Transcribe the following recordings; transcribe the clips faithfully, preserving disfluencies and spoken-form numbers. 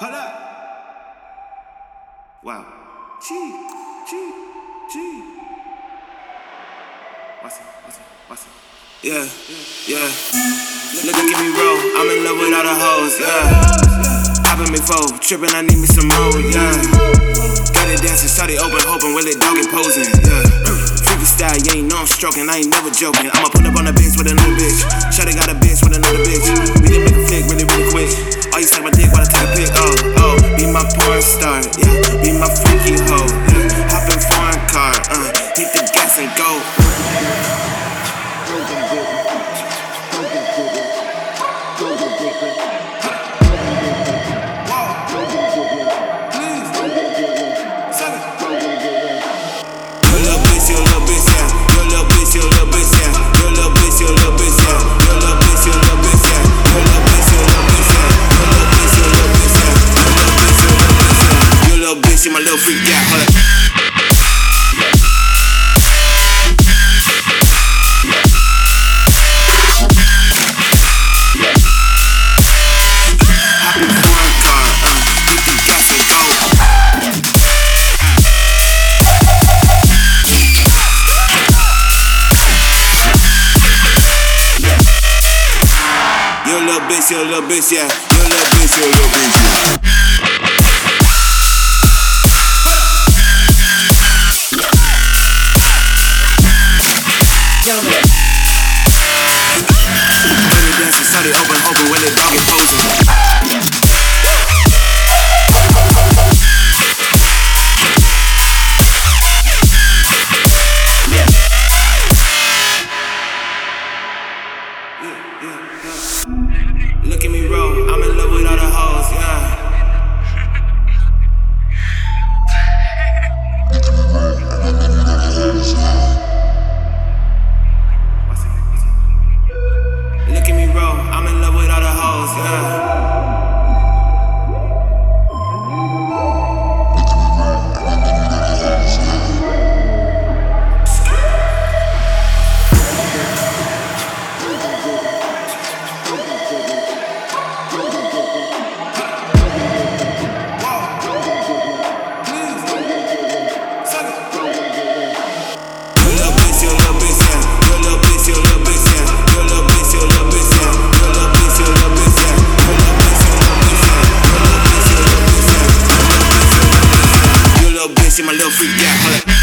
Hold up. Wow. G, G, G. What's it? What's it? What's it? Yeah, yeah. Look at me roll. I'm in love with all the hoes, yeah. Poppin' me foe, trippin', I need me some more, yeah. Got it dancing, shawty open, hoping, will it dog it posing, yeah. Freaky style, you ain't know I'm stroking, I ain't never joking. I'ma pull up on the bitch with another bitch. Shawty got a bitch with another bitch. We didn't make a flick really, really quick. Oh, you suck my dick while I take a pic, oh, oh. Be my porn star, yeah. Be my freaky hoe, yeah. Hop in foreign car, uh. Hit the gas and go. See my little freak, yeah, hold up. Hop in the foreign car, uh, hit the gas and go. You a little bitch, you a little bitch, yeah. You a little bitch, you a little bitch, yeah. Shawty open, hoping, will it dog it posing. Yeah, yeah, yeah. Look at me roll, I'm in love with all the hoes, yeah. Look at me roll, I'm in love with all the hoes, yeah. See my little freak, yeah, hold up.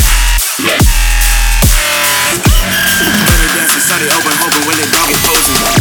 Shawty open, hoping, will it dog it posing.